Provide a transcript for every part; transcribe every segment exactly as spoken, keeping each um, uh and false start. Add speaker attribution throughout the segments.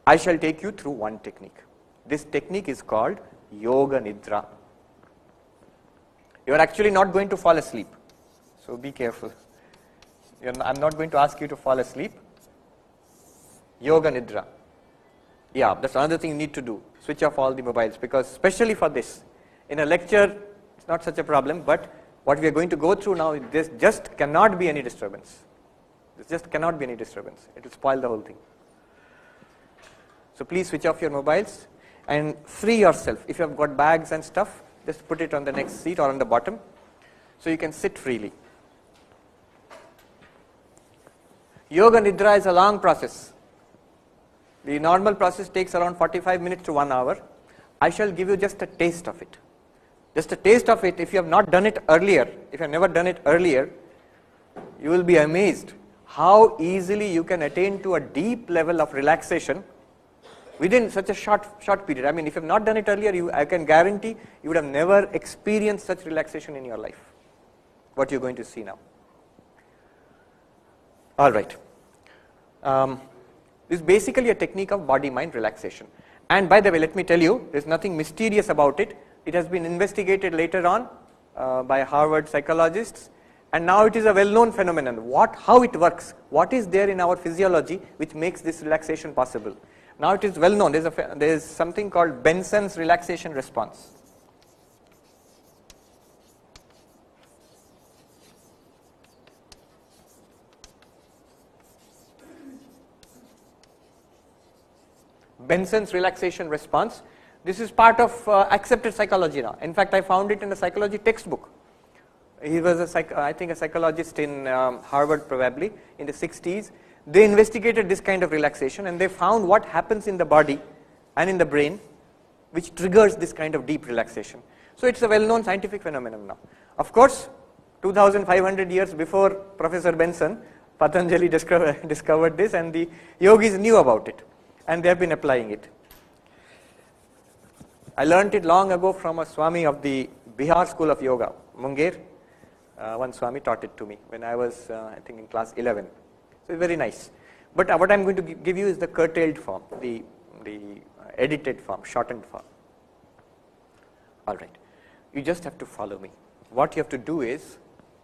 Speaker 1: I shall take you through one technique. This technique is called Yoga Nidra. You are actually not going to fall asleep, so be careful. You're not, I'm not going to ask you to fall asleep. Yoga Nidra. Yeah, that's another thing you need to do. Switch off all the mobiles, because especially for this, in a lecture, it's not such a problem, but what we are going to go through now, this just cannot be any disturbance. This just cannot be any disturbance. It will spoil the whole thing. So please switch off your mobiles and free yourself. If you have got bags and stuff, just put it on the next seat or on the bottom, so you can sit freely. Yoga Nidra is a long process. The normal process takes around forty-five minutes to one hour. I shall give you just a taste of it. Just a taste of it. If you have not done it earlier, if you have never done it earlier, you will be amazed how easily you can attain to a deep level of relaxation within such a short short period. I mean, if you have not done it earlier, you, I can guarantee you would have never experienced such relaxation in your life. What you're going to see now. All right. Um, this is basically a technique of body-mind relaxation. And by the way, let me tell you, there's nothing mysterious about it. It has been investigated later on uh, by Harvard psychologists, and now it is a well-known phenomenon. What, how it works, what is there in our physiology which makes this relaxation possible? Now it is well known. There's, a, there's something called Benson's relaxation response. Benson's relaxation response. This is part of uh, accepted psychology now. In fact, I found it in a psychology textbook. He was a psych I think a psychologist in um, Harvard probably in the sixties. They investigated this kind of relaxation and they found what happens in the body and in the brain which triggers this kind of deep relaxation. So it's a well-known scientific phenomenon now. Of course, two thousand five hundred years before Professor Benson, Patanjali discover, discovered this, and the yogis knew about it and they have been applying it. I learned it long ago from a Swami of the Bihar School of Yoga, Munger. Uh, one Swami taught it to me when I was, uh, I think, in class eleven. So it's very nice. But uh, what I'm going to give you is the curtailed form, the, the uh, edited form, shortened form. All right. You just have to follow me. What you have to do is,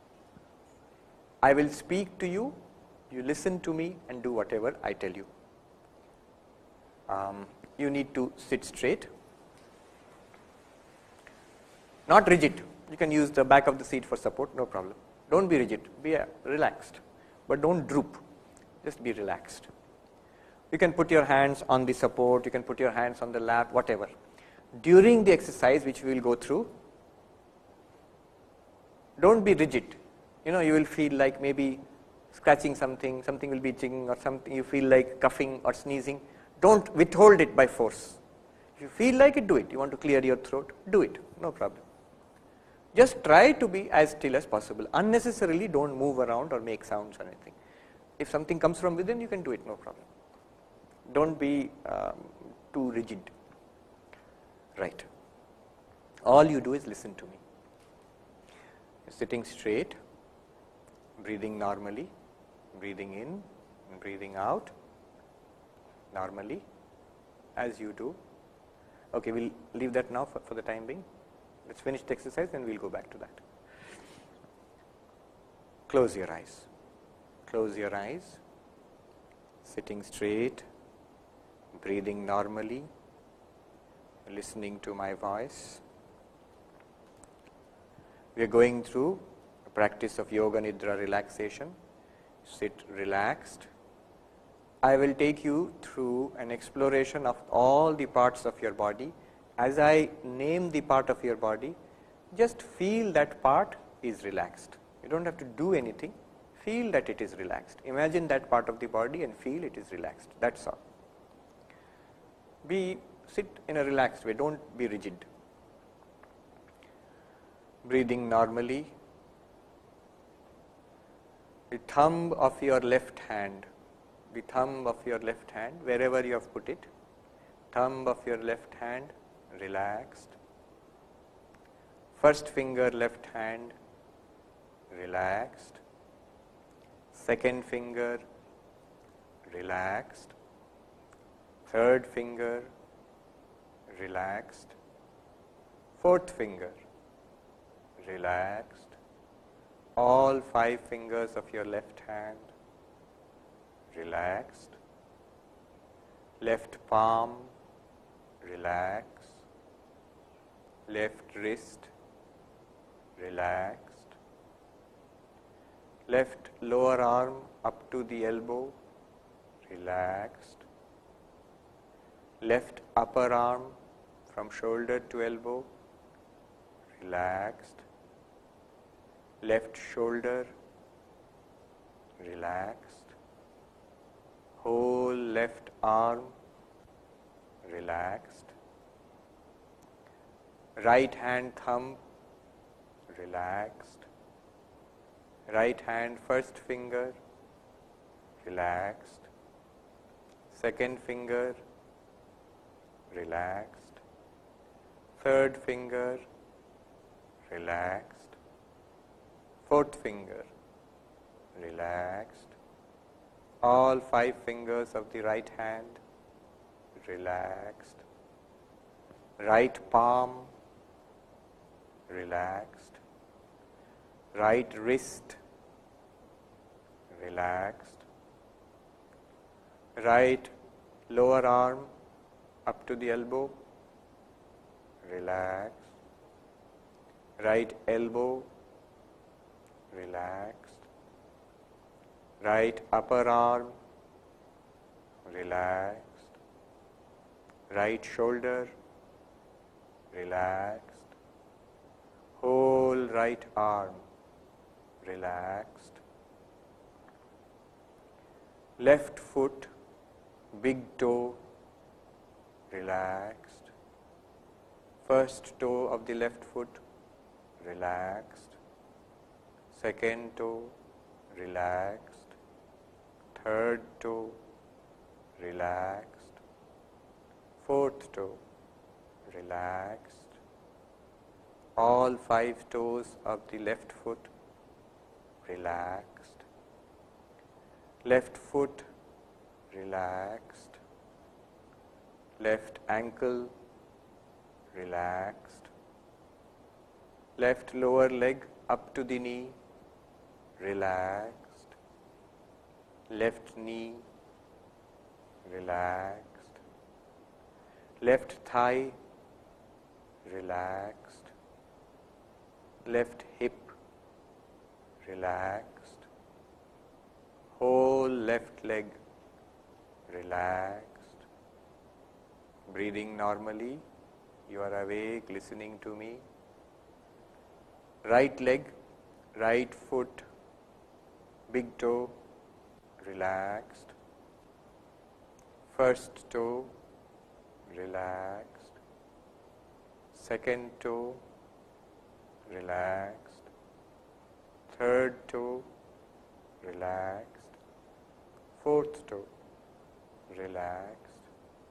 Speaker 1: I will speak to you, you listen to me and do whatever I tell you. Um, you need to sit straight. Not rigid. You can use the back of the seat for support, no problem. Don't be rigid, be uh, relaxed, but don't droop, just be relaxed. You can put your hands on the support, you can put your hands on the lap, whatever. During the exercise which we will go through, don't be rigid. You know, you will feel like maybe scratching something, something will be itching, or something you feel like coughing or sneezing. Don't withhold it by force. If you feel like it, do it. You want to clear your throat, do it, no problem. Just try to be as still as possible. Unnecessarily don't move around or make sounds or anything. If something comes from within, you can do it, no problem. Don't be um, too rigid. Right. All you do is listen to me. You're sitting straight, breathing normally, breathing in and breathing out normally, as you do. Okay, we'll leave that now for, for the time being. Let's finish the exercise and we'll go back to that. Close your eyes. Close your eyes. Sitting straight, breathing normally, listening to my voice. We are going through a practice of Yoga Nidra relaxation. Sit relaxed. I will take you through an exploration of all the parts of your body. As I name the part of your body, just feel that part is relaxed. You don't have to do anything. Feel that it is relaxed. Imagine that part of the body and feel it is relaxed. That's all. Be, sit in a relaxed way. Don't be rigid. Breathing normally. The thumb of your left hand, the thumb of your left hand, wherever you have put it, thumb of your left hand, relaxed. First finger left hand, relaxed. Second finger, relaxed. third finger relaxed, fourth finger relaxed, all five fingers of your left hand relaxed, left palm relax, left wrist relaxed, left lower arm up to the elbow relaxed, left upper arm from shoulder to elbow relaxed, left shoulder relaxed, whole left arm relaxed, right hand thumb relaxed, right hand first finger relaxed, second finger relaxed, third finger relaxed, fourth finger relaxed, all five fingers of the right hand relaxed, right palm relaxed, right wrist relaxed, right lower arm up to the elbow relaxed, right elbow relaxed, right upper arm relaxed, right shoulder relaxed, whole right arm relaxed, left foot, big toe relaxed, first toe of the left foot relaxed, second toe relaxed, third toe relaxed, fourth toe relaxed, all five toes of the left foot relaxed, left foot relaxed, left ankle relaxed, left lower leg up to the knee relaxed, left knee relaxed, left thigh relaxed, left hip relaxed, whole left leg relaxed. Breathing normally, you are awake, listening to me. Right leg, right foot, big toe relaxed, first toe relaxed, second toe relaxed, third toe relaxed, fourth toe relaxed,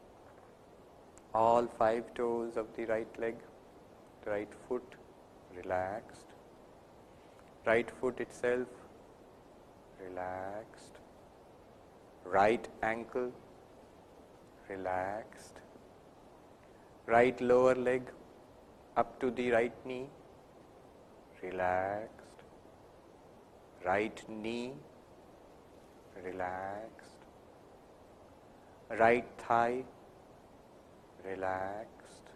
Speaker 1: all five toes of the right leg, the right foot relaxed, right foot itself relaxed, right ankle relaxed, right lower leg up to the right knee relaxed, right knee relaxed, right thigh relaxed,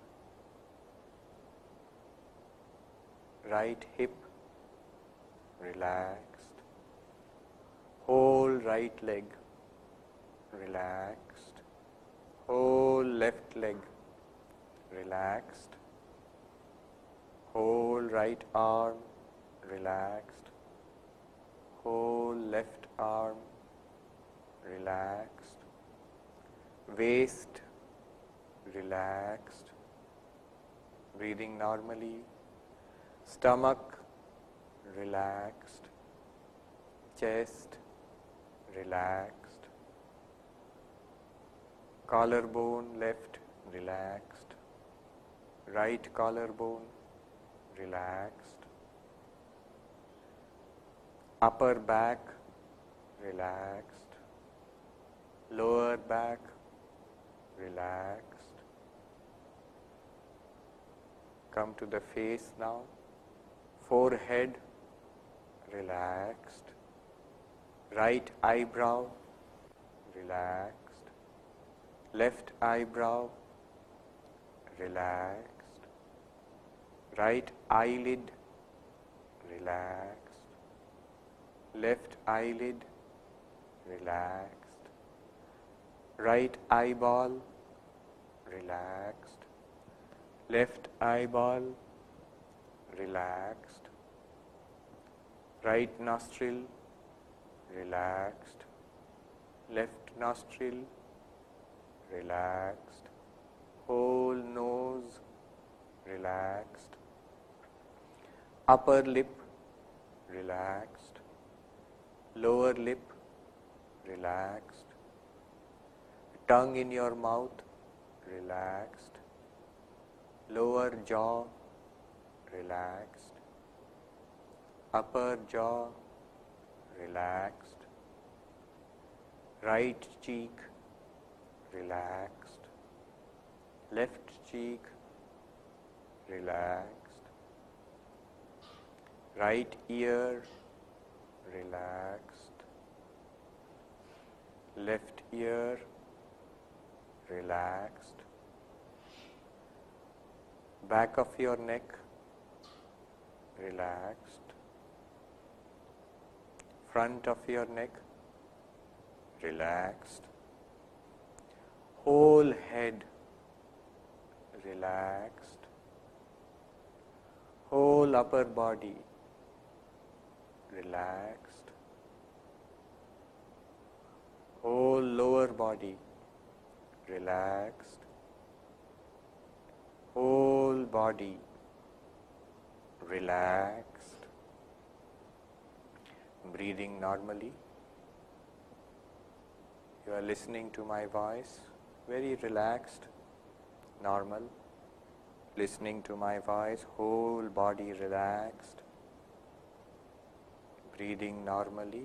Speaker 1: right hip relaxed, whole right leg relaxed, whole left leg relaxed, whole right arm relaxed, whole left arm relaxed, waist relaxed, breathing normally, stomach relaxed, chest relaxed, collarbone left relaxed, right collarbone relaxed, upper back relaxed, lower back relaxed. Come to the face now. Forehead, relaxed. Right eyebrow, relaxed. Left eyebrow, relaxed. Right eyelid, relaxed. Left eyelid, relaxed. Right eyeball, relaxed. Left eyeball, relaxed. Right nostril, relaxed. Left nostril, relaxed. Whole nose, relaxed. Upper lip, relaxed. Lower lip, relaxed. Tongue in your mouth, relaxed. Lower jaw, relaxed. Upper jaw, relaxed. Right cheek, relaxed. Left cheek, relaxed. Right ear, relaxed. Left ear, relaxed. Back of your neck, relaxed. Front of your neck, relaxed. Whole head, relaxed. Whole upper body, relaxed. Whole lower body, relaxed. Whole body, relaxed. Breathing normally. You are listening to my voice, very relaxed, normal. Listening to my voice, whole body relaxed. Breathing normally.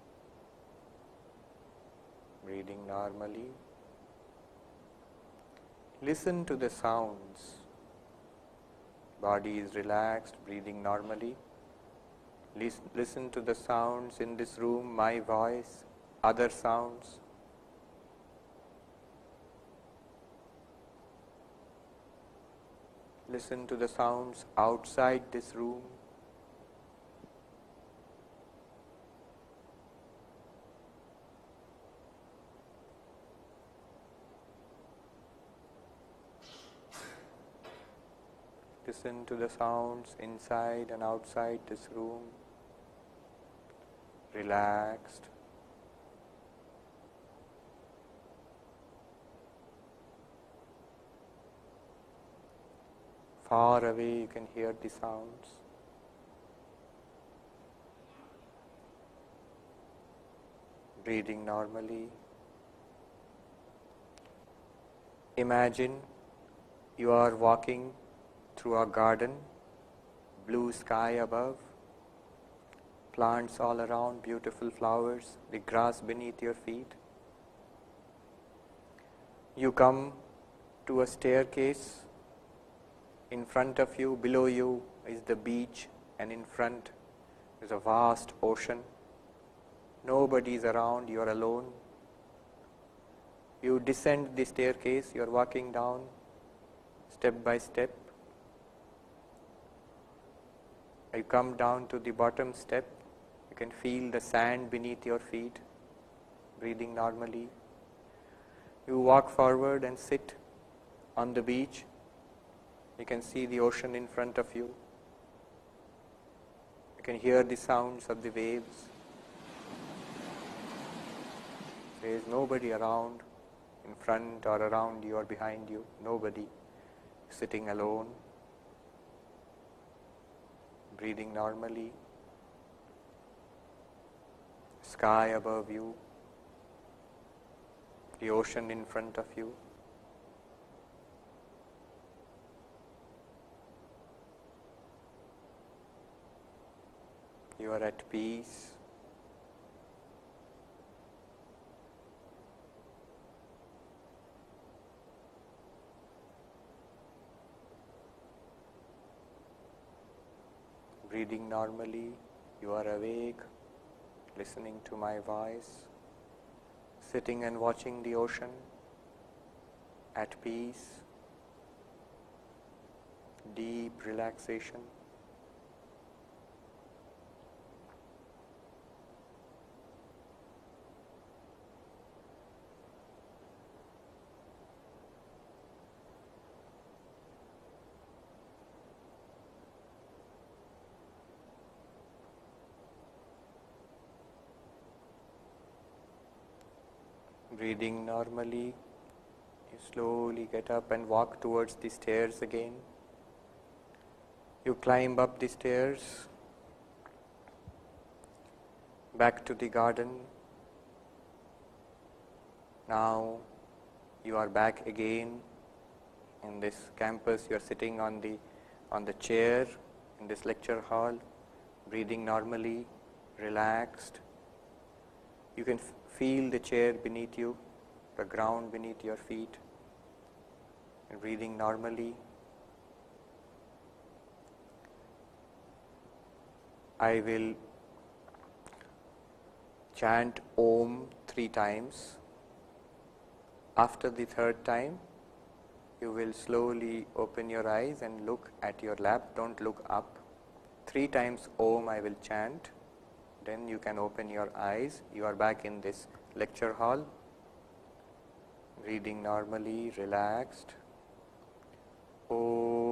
Speaker 1: Breathing normally. Listen to the sounds. Body is relaxed, breathing normally. Listen to the sounds in this room, my voice, other sounds. Listen to the sounds outside this room. Listen to the sounds inside and outside this room. Relaxed. Far away you can hear the sounds. Breathing normally. Imagine you are walking through a garden, blue sky above, plants all around, beautiful flowers, the grass beneath your feet. You come to a staircase. In front of you, below you is the beach, and in front is a vast ocean. Nobody is around, you are alone. You descend the staircase, you are walking down step by step. You come down to the bottom step, you can feel the sand beneath your feet, breathing normally. You walk forward and sit on the beach. You can see the ocean in front of you. You can hear the sounds of the waves. There is nobody around in front or around you or behind you. Nobody. Sitting alone. Breathing normally. Sky above you. The ocean in front of you. You are at peace. breathing normally, you are awake, listening to my voice, sitting and watching the ocean, at peace, deep relaxation. Breathing normally, you slowly get up and walk towards the stairs again. You climb up the stairs, back to the garden. Now you are back again in this campus. You are sitting on the on the chair in this lecture hall, breathing normally, relaxed. You can f- feel the chair beneath you, the ground beneath your feet, and breathing normally. I will chant Om three times. After the third time, you will slowly open your eyes and look at your lap. Don't look up. Three times Om I will chant. Then you can open your eyes. You are back in this lecture hall, breathing normally, relaxed. Om.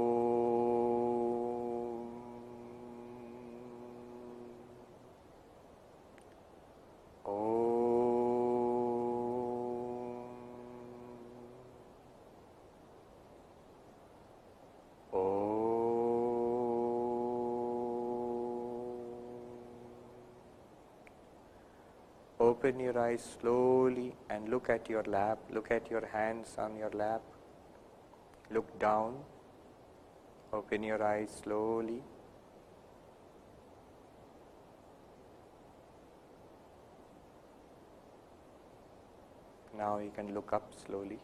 Speaker 1: Open your eyes slowly and look at your lap, look at your hands on your lap, look down, open your eyes slowly. Now you can look up slowly.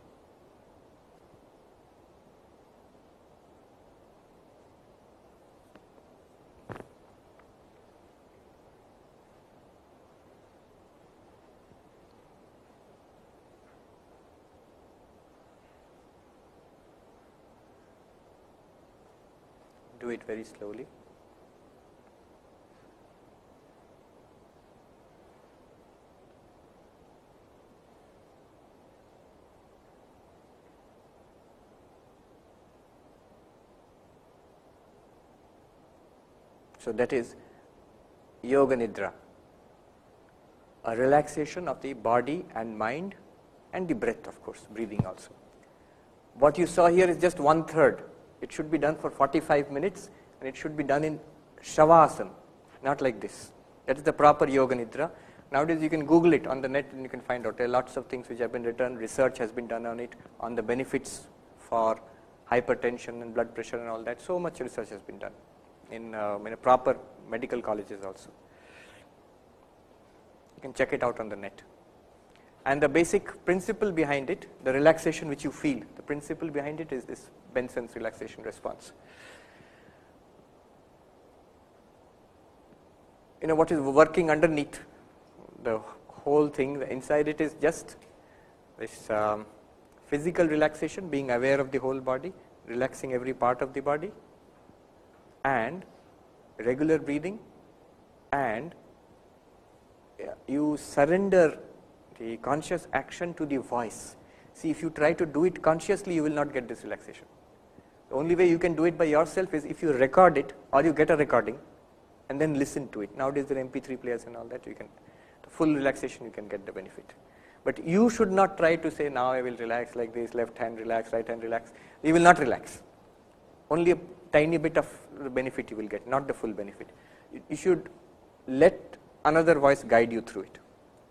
Speaker 1: Do it very slowly. So that is Yoga Nidra, a relaxation of the body and mind and the breath, of course, breathing also. What you saw here is just one third. It should be done for forty-five minutes and it should be done in Shavasana, not like this. That is the proper Yoga Nidra. Nowadays you can Google it on the net and you can find out. There are lots of things which have been written, research has been done on it, on the benefits for hypertension and blood pressure and all that. So much research has been done in, uh, in a proper medical colleges also. You can check it out on the net. And the basic principle behind it, the relaxation which you feel, the principle behind it is this Benson's relaxation response. You know what is working underneath the whole thing, inside it is just this um, physical relaxation, being aware of the whole body, relaxing every part of the body, and regular breathing, and you surrender the conscious action to the voice. See, if you try to do it consciously, you will not get this relaxation. The only way you can do it by yourself is if you record it or you get a recording and then listen to it. Nowadays there are M P three players and all that, you can, the full relaxation you can get the benefit. But you should not try to say, now I will relax like this, left hand relax, right hand relax. You will not relax. Only a tiny bit of the benefit you will get, not the full benefit. You should let another voice guide you through it.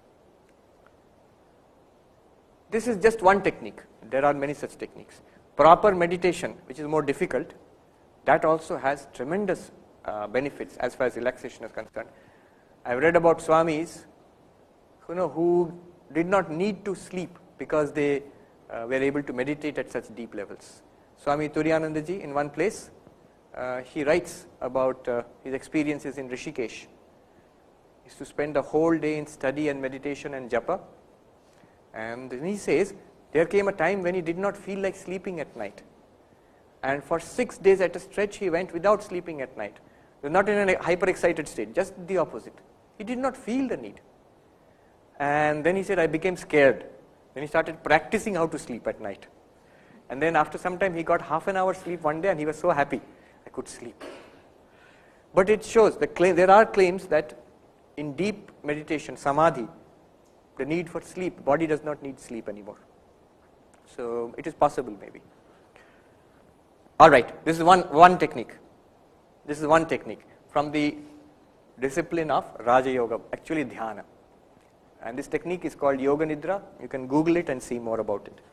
Speaker 1: This is just one technique. There are many such techniques. Proper meditation, which is more difficult, that also has tremendous uh, benefits as far as relaxation is concerned. I have read about Swamis, you know, who did not need to sleep because they uh, were able to meditate at such deep levels. Swami Turiyanandaji in one place uh, he writes about uh, his experiences in Rishikesh. He used to spend the whole day in study and meditation and japa, and then he says there came a time when he did not feel like sleeping at night, and for six days at a stretch he went without sleeping at night. He was not in a hyper excited state, just the opposite. He did not feel the need. And then he said, I became scared. Then he started practicing how to sleep at night. And then after some time he got half an hour sleep one day and he was so happy, I could sleep. But it shows, the claim, there are claims that in deep meditation, samadhi, the need for sleep, body does not need sleep anymore. So it is possible maybe. Alright, this is one, one technique. This is one technique from the discipline of Raja Yoga, actually dhyana. And this technique is called Yoga Nidra. You can Google it and see more about it.